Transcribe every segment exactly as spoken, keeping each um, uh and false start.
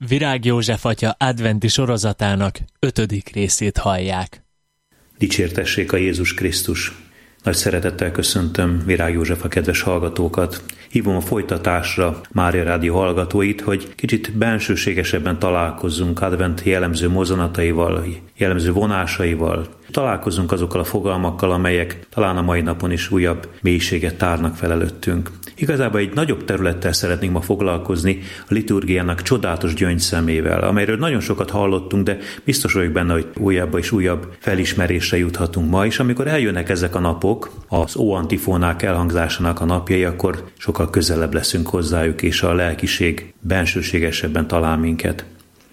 Virág József atya adventi sorozatának ötödik részét hallják. Dicsértessék a Jézus Krisztus! Nagy szeretettel köszöntöm Virág József a kedves hallgatókat. Hívom a folytatásra Mária Rádió hallgatóit, hogy kicsit bensőségesebben találkozzunk advent jellemző mozzanataival, jellemző vonásaival. Találkozzunk azokkal a fogalmakkal, amelyek talán a mai napon is újabb mélységet tárnak fel előttünk. Igazából egy nagyobb területtel szeretnénk ma foglalkozni, a liturgiának csodálatos gyöngyszemével, amelyről nagyon sokat hallottunk, de biztos vagyok benne, hogy újabb és újabb felismerésre juthatunk ma, és amikor eljönnek ezek a napok, az óantifónák elhangzásának a napjai, akkor sokkal közelebb leszünk hozzájuk, és a lelkiség bensőségesebben talál minket.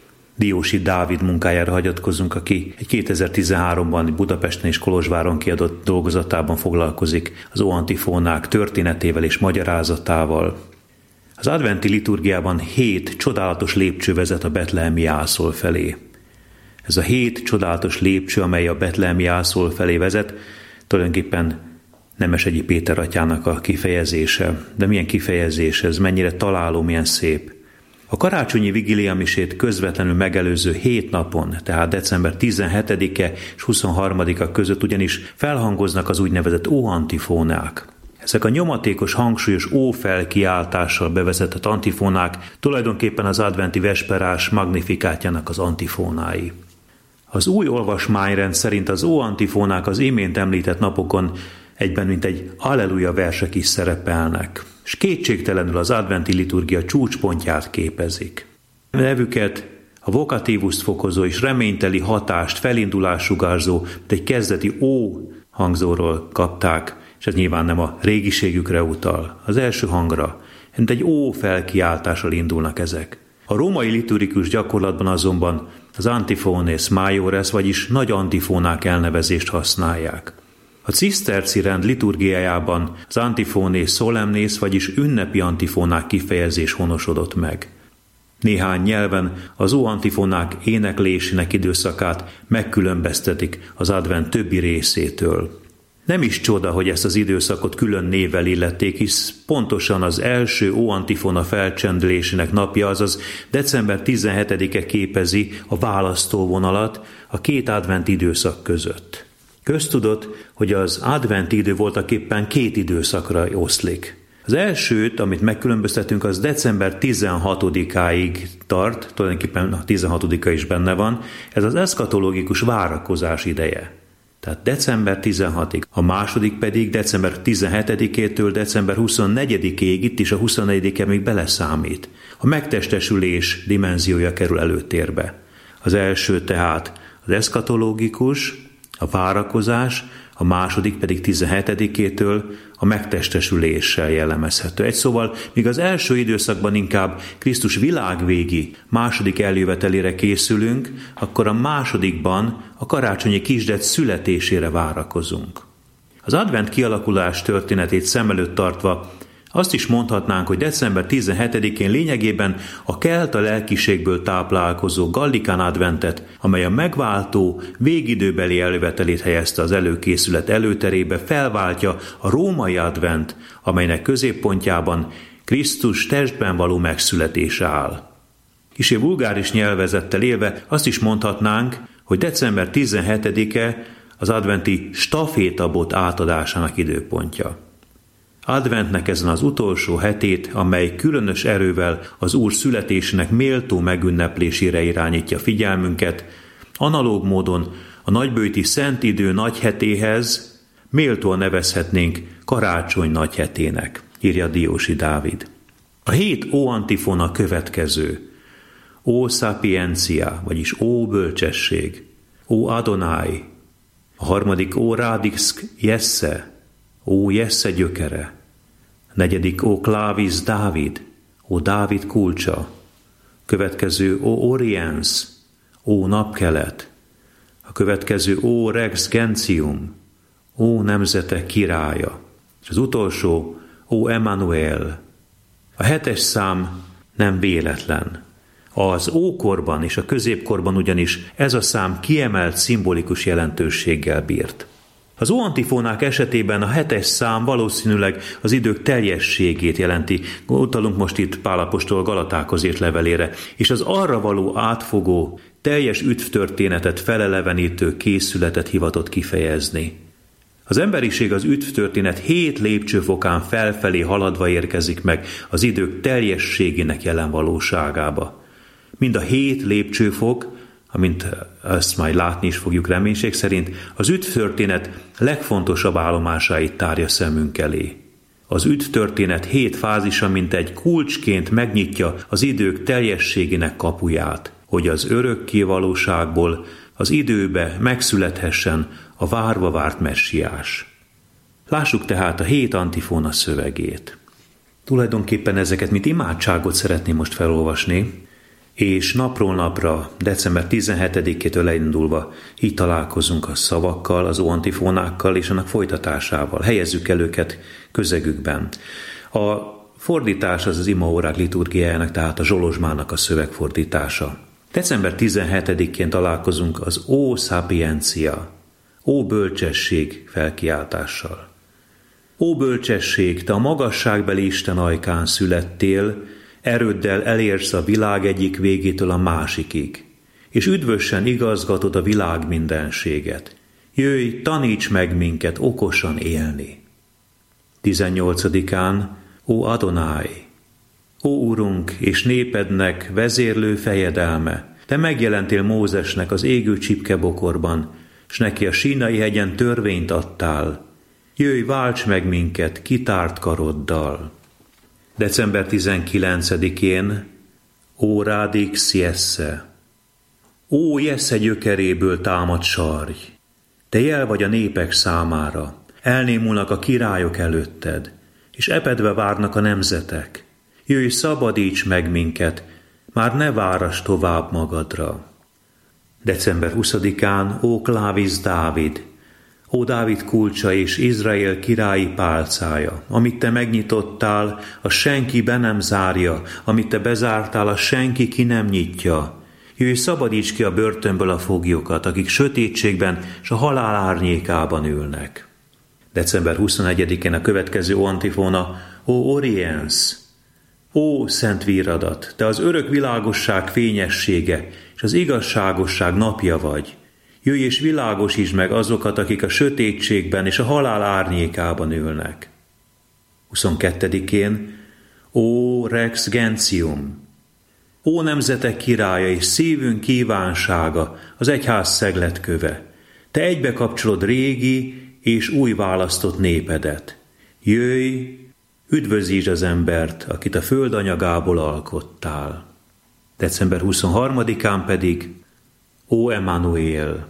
Diósi Dávid munkájára hagyatkozunk, aki egy kétezer-tizenháromban Budapesten és Kolozsváron kiadott dolgozatában foglalkozik az óantifónák történetével és magyarázatával. Az adventi liturgiában hét csodálatos lépcső vezet a betlehemi jászol felé. Ez a hét csodálatos lépcső, amely a betlehemi jászol felé vezet, tulajdonképpen Nemesegyi Péter atyának a kifejezése. De milyen kifejezés ez, mennyire találó, milyen szép. A karácsonyi vigíliamisét közvetlenül megelőző hét napon, tehát december tizenhetedike és huszonharmadika között ugyanis felhangoznak az úgynevezett óantifónák. Ezek a nyomatékos, hangsúlyos ófelkiáltással bevezetett antifónák tulajdonképpen az adventi vesperás magnifikátjának az antifónái. Az új olvasmányrend szerint az óantifónák az imént említett napokon egyben mint egy alleluja versek is szerepelnek, és kétségtelenül az adventi liturgia csúcspontját képezik. Nevüket a vokatívuszt fokozó és reményteli hatást, felindulást sugárzó, mint egy kezdeti ó hangzóról kapták, és ez nyilván nem a régiségükre utal, az első hangra, mint egy ó felkiáltással indulnak ezek. A római liturgikus gyakorlatban azonban az antifones maiores, vagyis nagy antifónák elnevezést használják. A ciszterci rend liturgiájában az antifones solemnes, vagyis ünnepi antifónák kifejezés honosodott meg. Néhány nyelven az óantifónák éneklésének időszakát megkülönböztetik az advent többi részétől. Nem is csoda, hogy ezt az időszakot külön névvel illették, hisz pontosan az első óantifona felcsendülésének napja, azaz december tizenhetedike képezi a választóvonalat a két advent időszak között. Köztudott, hogy az adventi idő voltaképpen két időszakra oszlik. Az elsőt, amit megkülönböztetünk, az december tizenhatodikáig tart, tulajdonképpen a tizenhatodika is benne van, ez az eszkatológikus várakozás ideje. Tehát december tizenhatodikáig, a második pedig december tizenhetedikétől december huszonnegyedikéig, itt is a huszonnegyedike még beleszámít. A megtestesülés dimenziója kerül előtérbe. Az első tehát az eszkatológikus, a várakozás, a második pedig tizenhetedikétől a megtestesüléssel jellemezhető. Egy szóval, míg az első időszakban inkább Krisztus világvégi második eljövetelére készülünk, akkor a másodikban a karácsonyi kisded születésére várakozunk. Az advent kialakulás történetét szem előtt tartva azt is mondhatnánk, hogy december tizenhetedikén lényegében a kelta lelkiségből táplálkozó gallikán adventet, amely a megváltó végidőbeli eljövetelét helyezte az előkészület előterébe, felváltja a római advent, amelynek középpontjában Krisztus testben való megszületése áll. Kissé vulgáris nyelvezettel élve azt is mondhatnánk, hogy december tizenhetedike az adventi stafétabot átadásának időpontja. Adventnek ezen az utolsó hetét, amely különös erővel az Úr születésének méltó megünneplésére irányítja figyelmünket, analóg módon a nagybőti szent idő nagyhetéhez méltóan nevezhetnénk karácsony nagyhetének, írja Diósi Dávid. A hét óantifona következő. Ó sapiencia, vagyis ó bölcsesség, ó Adonai. A harmadik ó radix jesse, ó Jesse gyökere. A negyedik ó clavis Dávid, ó Dávid kulcsa. Következő ó oriens, ó napkelet. A következő ó rex gentium, ó nemzetek királya. És az utolsó ó Emmanuel. A hetes szám nem véletlen. Az ókorban és a középkorban ugyanis ez a szám kiemelt szimbolikus jelentőséggel bírt. Az óantifónák esetében a hetes szám valószínűleg az idők teljességét jelenti. Utalunk most itt Pál apostol Galatákhoz írt levelére, és az arra való átfogó, teljes üdvtörténetet felelevenítő készületet hivatott kifejezni. Az emberiség az üdvtörténet hét lépcsőfokán felfelé haladva érkezik meg az idők teljességének jelen valóságába. Mind a hét lépcsőfok, amint ezt majd látni is fogjuk reménység szerint, az üdvtörténet legfontosabb állomásáit tárja szemünk elé. Az üdvtörténet hét fázisa mint egy kulcsként megnyitja az idők teljességének kapuját, hogy az örökké valóságból az időbe megszülethessen a várva várt messiás. Lássuk tehát a hét antifóna szövegét. Tulajdonképpen ezeket, mint imádságot szeretném most felolvasni, és napról napra, december tizenhetedikétől elindulva így találkozunk a szavakkal, az óantifónákkal és annak folytatásával. Helyezzük el őket közegükben. A fordítás az az imaórák liturgiájának, tehát a Zsolozsmának a szövegfordítása. december tizenhetedikén találkozunk az Ó Sapiencia, Ó bölcsesség felkiáltással. Ó bölcsesség, te a magasságbeli Isten ajkán születtél, erőddel elérsz a világ egyik végétől a másikig, és üdvösen igazgatod a világ mindenséget. Jöjj, taníts meg minket okosan élni. tizennyolcadikán Ó Adonai, Ó Urunk és népednek vezérlő fejedelme, te megjelentél Mózesnek az égő csipkebokorban, s neki a Sínai hegyen törvényt adtál. Jöjj, válts meg minket kitárt karoddal. december tizenkilencedikén Ó Radix Jesse, Ó Jesse gyökeréből támad sarj, te jel vagy a népek számára, elnémulnak a királyok előtted, és epedve várnak a nemzetek. Jöjj, szabadíts meg minket, már ne várass tovább magadra. december huszadikán Ó Klávis Dávid, Ó Dávid kulcsa és Izrael királyi pálcája, amit te megnyitottál, a senki be nem zárja, amit te bezártál, a senki ki nem nyitja. Jöjj, szabadíts ki a börtönből a foglyokat, akik sötétségben és a halál árnyékában ülnek. december huszonegyedikén a következő antifóna Ó Oriens, Ó szent víradat, te az örök világosság fényessége és az igazságosság napja vagy. Jöjj és világosítsd meg azokat, akik a sötétségben és a halál árnyékában ülnek. huszonkettedikén Ó Rex Gentium, Ó nemzetek királya és szívünk kívánsága, az egyház szegletköve, te egybe kapcsolod régi és új választott népedet. Jöjj, üdvözítsd az embert, akit a föld anyagából alkottál. december huszonharmadikán pedig Ó Emmanuel,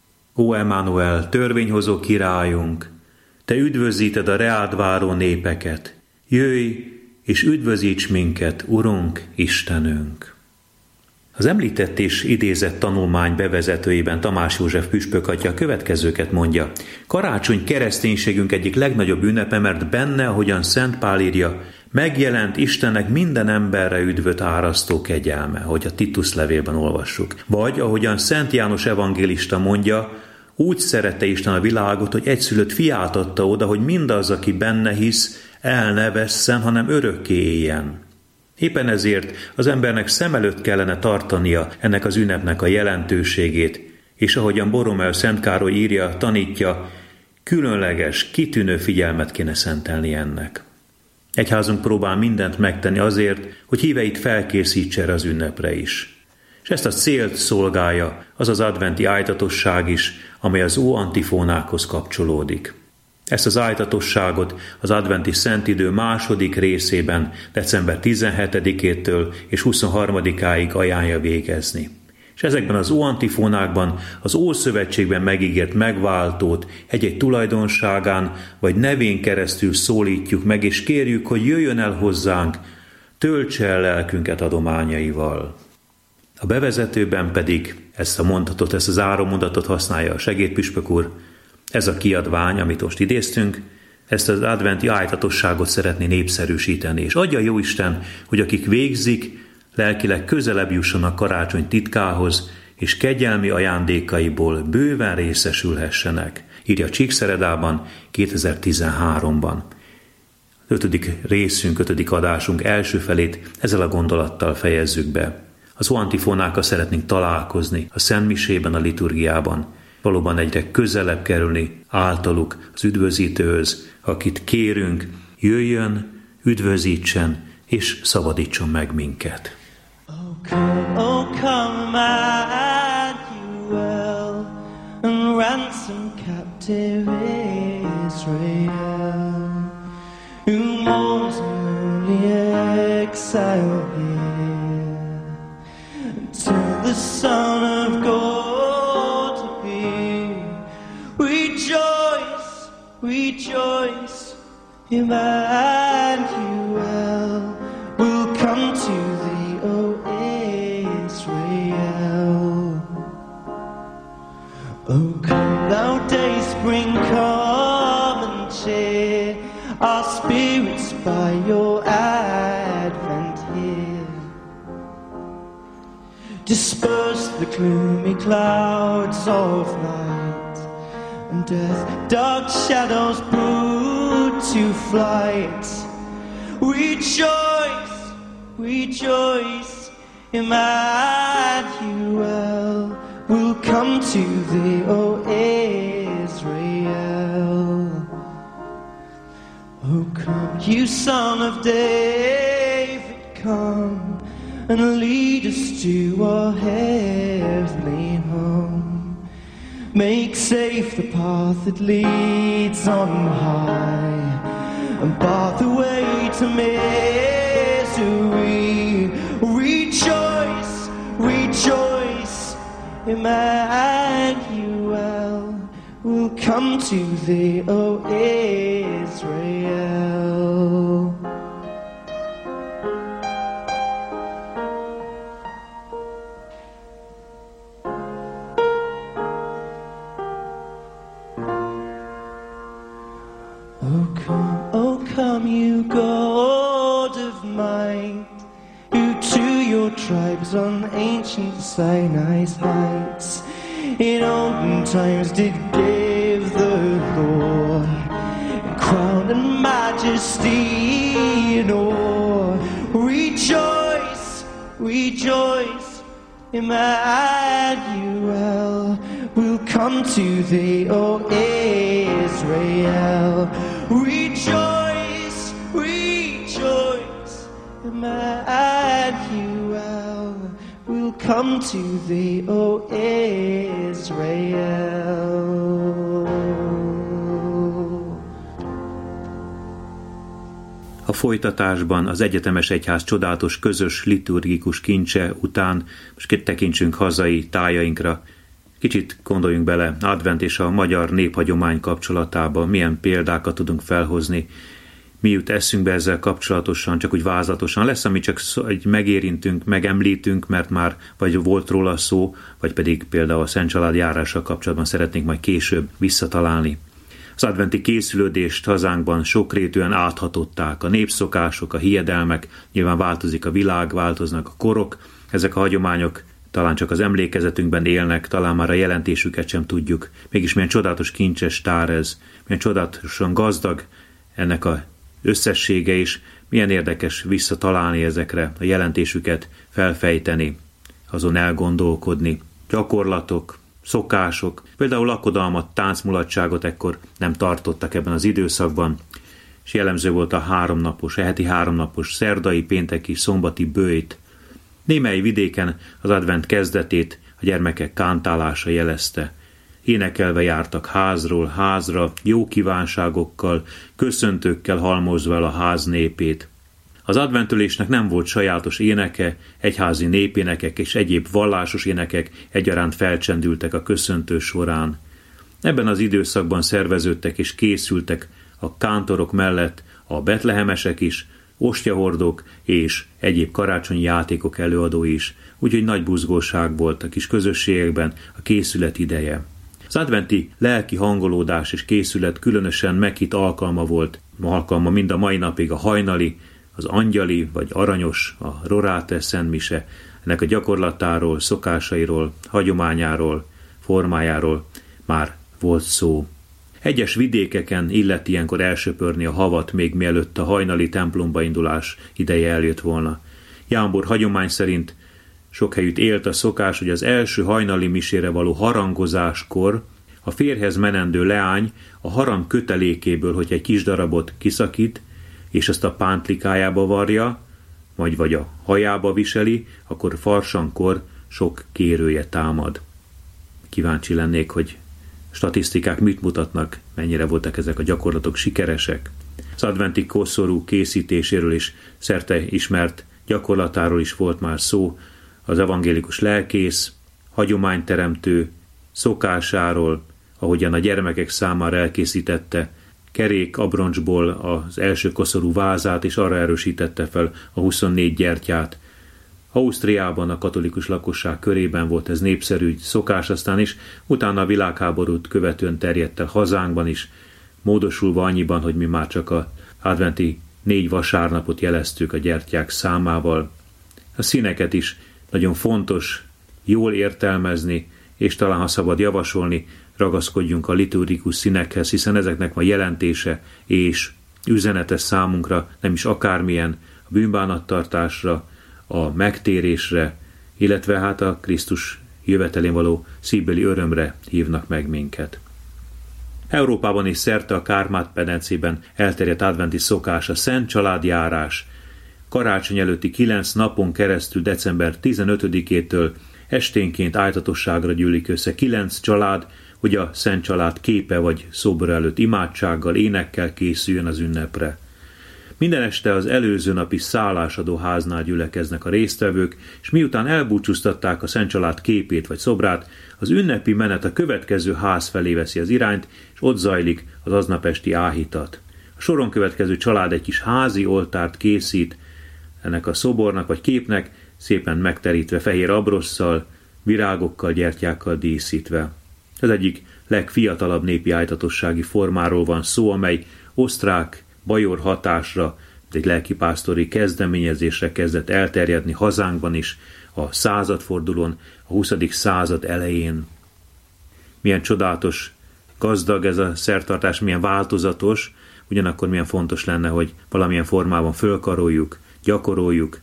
Ó Emmanuel, törvényhozó királyunk, te üdvözíted a reád váró népeket. Jöjj, és üdvözíts minket, Urunk, Istenünk! Az említett és idézett tanulmány bevezetőjében Tamás József püspök atya a következőket mondja. Karácsony kereszténységünk egyik legnagyobb ünnepe, mert benne, ahogyan Szent Pál írja, megjelent Istennek minden emberre üdvöt árasztó kegyelme, hogy a Titus levélben olvassuk. Vagy, ahogyan Szent János evangélista mondja, úgy szerette Isten a világot, hogy egyszülött fiát adta oda, hogy mindaz, aki benne hisz, el ne vesszen, hanem örökké éljen. Éppen ezért az embernek szem előtt kellene tartania ennek az ünnepnek a jelentőségét, és ahogyan Borromeo Szent Károly írja, tanítja, különleges, kitűnő figyelmet kéne szentelni ennek. Egyházunk próbál mindent megtenni azért, hogy híveit felkészítse erre az ünnepre is. És ezt a célt szolgálja az az adventi ájtatosság is, amely az óantifónákhoz kapcsolódik. Ezt az ájtatosságot az adventi szentidő második részében december tizenhetedikétől és huszonharmadikáig ajánlja végezni. És ezekben az óantifónákban az Ószövetségben megígért megváltót egy-egy tulajdonságán vagy nevén keresztül szólítjuk meg, és kérjük, hogy jöjjön el hozzánk, töltse el lelkünket adományaival. A bevezetőben pedig ezt a mondatot, ezt az áronmondatot használja a segédpüspök úr. Ez a kiadvány, amit most idéztünk, ezt az adventi ájtatosságot szeretné népszerűsíteni, és adja Jóisten, hogy akik végzik, lelkileg közelebb jussanak karácsony titkához, és kegyelmi ajándékaiból bőven részesülhessenek, írja Csíkszeredában kétezer-tizenháromban. Ötödik részünk, ötödik adásunk első felét ezzel a gondolattal fejezzük be. Az óantifonákkal szeretnénk találkozni a szentmisében, a liturgiában, valóban egyre közelebb kerülni általuk az üdvözítőhöz, akit kérünk, jöjjön, üdvözítsen és szabadítson meg minket. Oh come, oh come, Emmanuel, and ransom captive Israel, who mourns in lonely exile here, until the Son of God appear. Rejoice, rejoice, Emmanuel will come to thee, O Israel. O come, thou day spring, come and cheer our spirits by your advent here. Disperse the gloomy clouds of night, and death dark shadows put to flight. Rejoice, rejoice, Emmanuel will come to thee, O Israel. O come, you Son of David, come and lead us to our heavenly home. Make safe the path that leads on high, and bar the way to misery. Rejoice, rejoice, Emmanuel will come to thee, O Israel. Oh come, oh come, you God of might, who to your tribes on ancient Sinai's heights in olden times did give the law, in crown and majesty and awe. Rejoice, rejoice, Emmanuel will come to thee, O Israel. Rejoice, rejoice, Emmanuel will come to thee, O Israel. A folytatásban az Egyetemes Egyház csodálatos közös liturgikus kincse után most tekintsünk hazai tájainkra. Kicsit gondoljunk bele advent és a magyar néphagyomány kapcsolatába, milyen példákat tudunk felhozni, mi jut eszünkbe ezzel kapcsolatosan, csak úgy vázlatosan. Lesz, ami csak egy megérintünk, megemlítünk, mert már vagy volt róla szó, vagy pedig például a Szent Család járással kapcsolatban szeretnénk majd később visszatalálni. Az adventi készülődést hazánkban sokrétűen áthatották a népszokások, a hiedelmek, nyilván változik a világ, változnak a korok, ezek a hagyományok talán csak az emlékezetünkben élnek, talán már a jelentésüket sem tudjuk. Mégis milyen csodálatos kincses tár ez, milyen csodálatosan gazdag ennek a összessége is, milyen érdekes visszatalálni ezekre, a jelentésüket felfejteni, azon elgondolkodni. Gyakorlatok, szokások, például lakodalmat, táncmulatságot ekkor nem tartottak ebben az időszakban, és jellemző volt a háromnapos, a heti háromnapos szerdai, pénteki, szombati böjt. Némely vidéken az advent kezdetét a gyermekek kántálása jelezte. Énekelve jártak házról házra, jó kívánságokkal, köszöntőkkel halmozva el a ház népét. Az adventülésnek nem volt sajátos éneke, egyházi népénekek és egyéb vallásos énekek egyaránt felcsendültek a köszöntő során. Ebben az időszakban szerveződtek és készültek a kántorok mellett a betlehemesek is, ostjahordók és egyéb karácsonyi játékok előadói is, úgyhogy nagy buzgóság volt a kis közösségekben a készület ideje. Az adventi lelki hangolódás és készület különösen meghitt alkalma volt, alkalma mind a mai napig a hajnali, az angyali vagy aranyos, a rorate szentmise, ennek a gyakorlatáról, szokásairól, hagyományáról, formájáról már volt szó. Egyes vidékeken illet ilyenkor elsöpörni a havat, még mielőtt a hajnali templomba indulás ideje eljött volna. Jámbor hagyomány szerint sok helyütt élt a szokás, hogy az első hajnali misére való harangozáskor a férjhez menendő leány a harang kötelékéből, hogy egy kis darabot kiszakít, és azt a pántlikájába varja, majd vagy a hajába viseli, akkor farsankor sok kérője támad. Kíváncsi lennék, hogy statisztikák mit mutatnak, mennyire voltak ezek a gyakorlatok sikeresek. Az adventi koszorú készítéséről is szerte ismert gyakorlatáról is volt már szó, az evangélikus lelkész, hagyományteremtő szokásáról, ahogyan a gyermekek számára elkészítette kerék abroncsból az első koszorú vázát, és arra erősítette fel a huszonnégy gyertyát. Ausztriában a katolikus lakosság körében volt ez népszerű szokás, aztán is utána a világháborút követően terjedt el hazánkban is, módosulva annyiban, hogy mi már csak a adventi négy vasárnapot jeleztük a gyertyák számával. A színeket is nagyon fontos jól értelmezni, és talán, ha szabad javasolni, ragaszkodjunk a liturgikus színekhez, hiszen ezeknek van jelentése és üzenete számunkra, nem is akármilyen, a bűnbánattartásra, a megtérésre, illetve hát a Krisztus jövetelén való szívbeli örömre hívnak meg minket. Európában is szerte a Kárpát-medencében elterjedt adventi szokás a Szent Családjárás. Karácsony előtti kilenc napon keresztül december tizenötödikétől esténként ájtatosságra gyűlik össze kilenc család, hogy a Szent Család képe vagy szobra előtt imádsággal, énekkel készüljön az ünnepre. Minden este az előző napi szállásadó háznál gyülekeznek a résztvevők, és miután elbúcsúztatták a Szent Család képét vagy szobrát, az ünnepi menet a következő ház felé veszi az irányt, és ott zajlik az aznap esti áhítat. A soron következő család egy kis házi oltárt készít ennek a szobornak vagy képnek, szépen megterítve fehér abrosszal, virágokkal, gyertyákkal díszítve. Az egyik legfiatalabb népi ájtatossági formáról van szó, amely osztrák, bajor hatásra, egy lelkipásztori kezdeményezésre kezdett elterjedni hazánkban is a századfordulón, a huszadik század elején. Milyen csodálatos, gazdag ez a szertartás, milyen változatos, ugyanakkor milyen fontos lenne, hogy valamilyen formában fölkaroljuk, gyakoroljuk,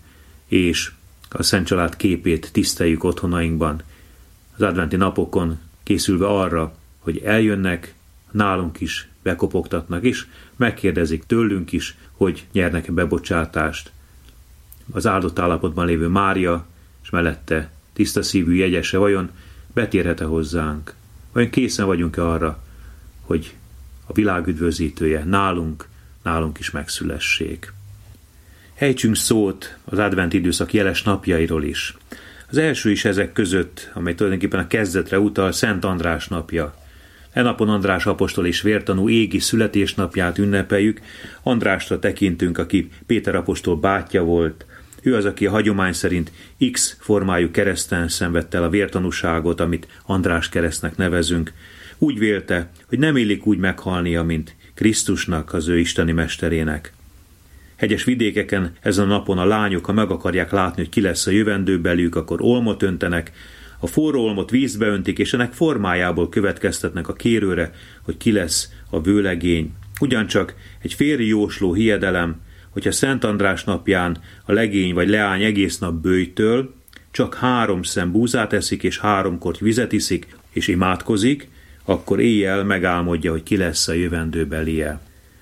és a Szent Család képét tiszteljük otthonainkban. Az adventi napokon készülve arra, hogy eljönnek, nálunk is bekopogtatnak is, megkérdezik tőlünk is, hogy nyernek-e bebocsátást. Az áldott állapotban lévő Mária, és mellette tiszta szívű jegyese vajon betérhet-e hozzánk? Vajon készen vagyunk-e arra, hogy a világ üdvözítője nálunk, nálunk is megszülessék? Ejtsünk szót az advent időszak jeles napjairól is. Az első is ezek között, amely tulajdonképpen a kezdetre utal, Szent András napja. E napon András apostol és vértanú égi születésnapját ünnepeljük. Andrásra tekintünk, aki Péter apostol bátyja volt. Ő az, aki a hagyomány szerint X formájú kereszten szenvedte el a vértanúságot, amit András keresztnek nevezünk. Úgy vélte, hogy nem illik úgy meghalnia, mint Krisztusnak, az ő isteni mesterének. Hegyes vidékeken ezen a napon a lányok, ha meg akarják látni, hogy ki lesz a jövendő belük, akkor olmot öntenek, a forró olmot vízbe öntik, és ennek formájából következtetnek a kérőre, hogy ki lesz a vőlegény. Ugyancsak egy férj jósló hiedelem, hogyha Szent András napján a legény vagy leány egész nap bőjtől, csak három szem búzát eszik, és három korty vizet iszik, és imádkozik, akkor éjjel megálmodja, hogy ki lesz a jövendőbelie.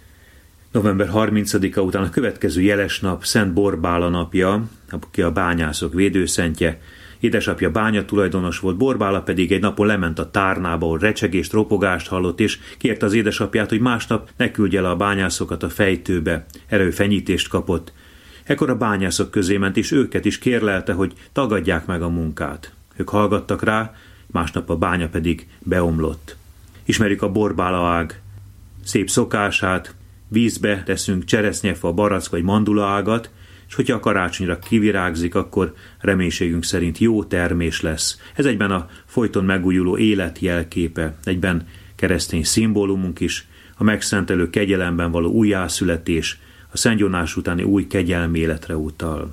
november harmincadika után a következő jeles nap Szent Borbála napja, aki a bányászok védőszentje. Édesapja bánya tulajdonos volt, Borbála pedig egy napon lement a tárnába, ahol recsegést, ropogást hallott, és kérte az édesapját, hogy másnap ne küldje le a bányászokat a fejtőbe. Erő fenyítést kapott. Ekkor a bányászok közé ment, és őket is kérlelte, hogy tagadják meg a munkát. Ők hallgattak rá, másnap a bánya pedig beomlott. Ismerjük a Borbála ág szép szokását, vízbe teszünk cseresznyefa, barack vagy mandula ágat, és hogyha a karácsonyra kivirágzik, akkor reménységünk szerint jó termés lesz. Ez egyben a folyton megújuló élet jelképe, egyben keresztény szimbólumunk is, a megszentelő kegyelemben való újjászületés, a szentgyónás utáni új kegyelméletre utal.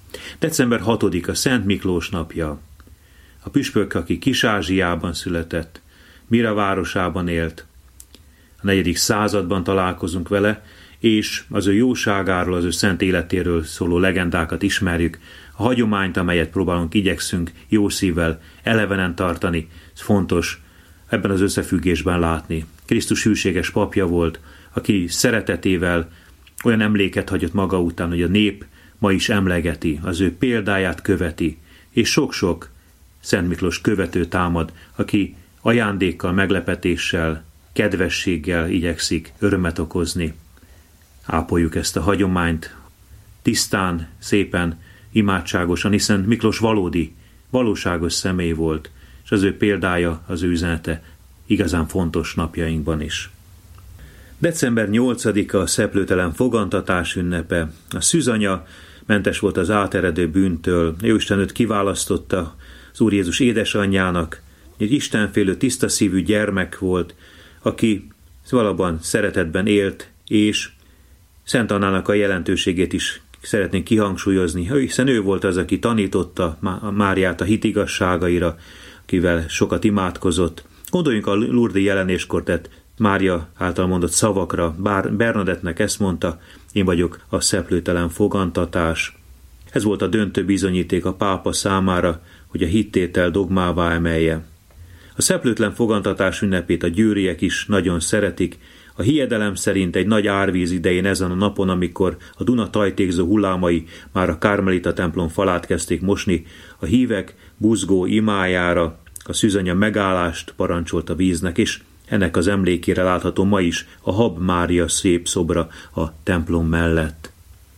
december hatodika Szent Miklós napja. A püspök, aki Kis-Ázsiában született, Mira városában élt. A negyedik században találkozunk vele, és az ő jóságáról, az ő szent életéről szóló legendákat ismerjük, a hagyományt, amelyet próbálunk, igyekszünk jó szívvel elevenen tartani, ez fontos ebben az összefüggésben látni. Krisztus hűséges papja volt, aki szeretetével olyan emléket hagyott maga után, hogy a nép ma is emlegeti, az ő példáját követi, és sok-sok Szent Miklós követő támad, aki ajándékkal, meglepetéssel, kedvességgel igyekszik örömet okozni. Ápoljuk ezt a hagyományt tisztán, szépen, imádságosan, hiszen Miklós valódi, valóságos személy volt, és az ő példája, az ő üzenete igazán fontos napjainkban is. december nyolcadika a szeplőtelen fogantatás ünnepe. A szűzanya mentes volt az áteredő bűntől. Jóisten őt kiválasztotta az Úr Jézus édesanyjának. Egy istenfélő, tiszta szívű gyermek volt, aki valóban szeretetben élt, és Szent Annának a jelentőségét is szeretnénk kihangsúlyozni, hiszen ő volt az, aki tanította Máriát a hitigasságaira, akivel sokat imádkozott. Gondoljunk a Lourdes jelenéskor tett Mária által mondott szavakra, bár Bernadettnek ezt mondta, én vagyok a szeplőtelen fogantatás. Ez volt a döntő bizonyíték a pápa számára, hogy a hittétel dogmává emelje. A szeplőtlen fogantatás ünnepét a győriek is nagyon szeretik. A hiedelem szerint egy nagy árvíz idején ezen a napon, amikor a Duna tajtékzó hullámai már a Kármelita templom falát kezdték mosni, a hívek buzgó imájára a szűzanya megállást parancsolt a víznek, és ennek az emlékére látható ma is a Hab Mária szép szobra a templom mellett.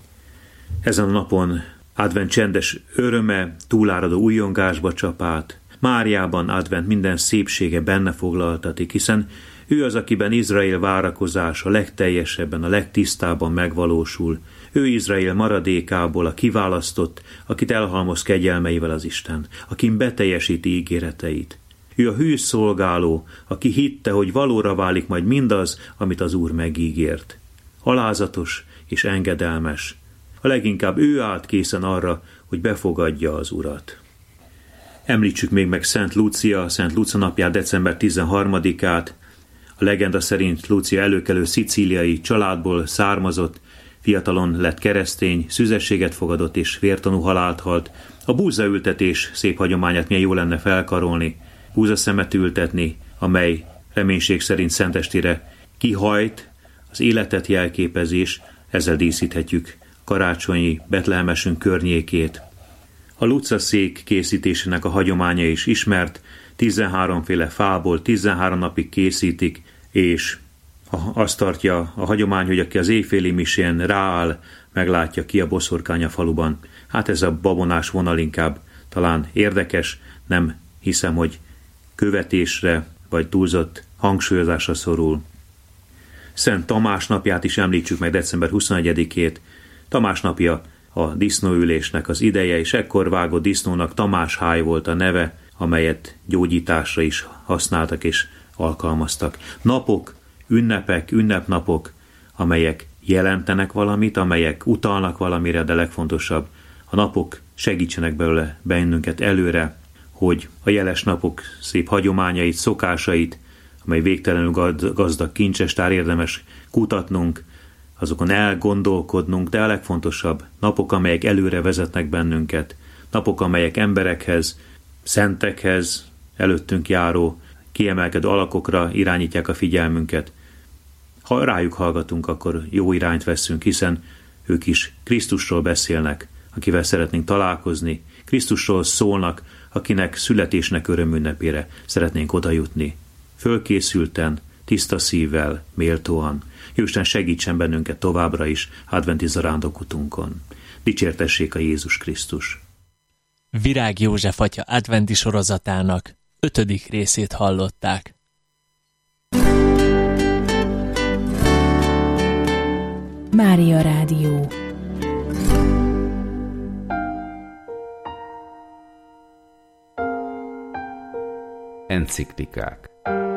Ezen a napon advent csendes öröme, túláradó újongásba csap át. Máriában advent minden szépsége benne foglaltatik, hiszen ő az, akiben Izrael várakozása legteljesebben, a legtisztábban megvalósul. Ő Izrael maradékából a kiválasztott, akit elhalmoz kegyelmeivel az Isten, akin beteljesíti ígéreteit. Ő a hű szolgáló, aki hitte, hogy valóra válik majd mindaz, amit az Úr megígért. Alázatos és engedelmes. A leginkább ő állt készen arra, hogy befogadja az Urat. Említsük még meg Szent Lúcia, Szent Luca napját, december tizenharmadikát. A legenda szerint Lúcia előkelő szicíliai családból származott, fiatalon lett keresztény, szüzességet fogadott és vértanú halált halt. A búzaültetés szép hagyományát milyen jó lenne felkarolni, búzaszemet ültetni, amely reménység szerint szentestére kihajt, az életet jelképezés, ezzel díszíthetjük karácsonyi Betlehemesünk környékét. A lucaszék készítésének a hagyománya is ismert, tizenháromféle fából tizenhárom napig készítik, és azt tartja a hagyomány, hogy aki az éjféli misén rááll, meglátja ki a boszorkány faluban. Hát ez a babonás vonal inkább talán érdekes, nem hiszem, hogy követésre vagy túlzott hangsúlyozásra szorul. Szent Tamás napját is említsük meg, december huszonegyedikét. Tamás napja a disznóülésnek az ideje, és ekkor vágott disznónak Tamásháj volt a neve, amelyet gyógyításra is használtak és alkalmaztak. Napok, ünnepek, ünnepnapok, amelyek jelentenek valamit, amelyek utalnak valamire, de legfontosabb, a napok segítsenek belőle bennünket előre, hogy a jeles napok szép hagyományait, szokásait, amely végtelenül gazdag kincsestár, érdemes kutatnunk, azokon elgondolkodnunk, de a legfontosabb napok, amelyek előre vezetnek bennünket, napok, amelyek emberekhez, szentekhez, előttünk járó, kiemelkedő alakokra irányítják a figyelmünket. Ha rájuk hallgatunk, akkor jó irányt veszünk, hiszen ők is Krisztusról beszélnek, akivel szeretnénk találkozni, Krisztusról szólnak, akinek születésnek örömünnepére szeretnénk odajutni. Fölkészülten, tiszta szívvel, méltóan. Jóisten segítsen bennünket továbbra is adventi zarándokutunkon. Dicsértessék a Jézus Krisztus! Virág József atya adventi sorozatának ötödik részét hallották. Mária Rádió. Enciklikák.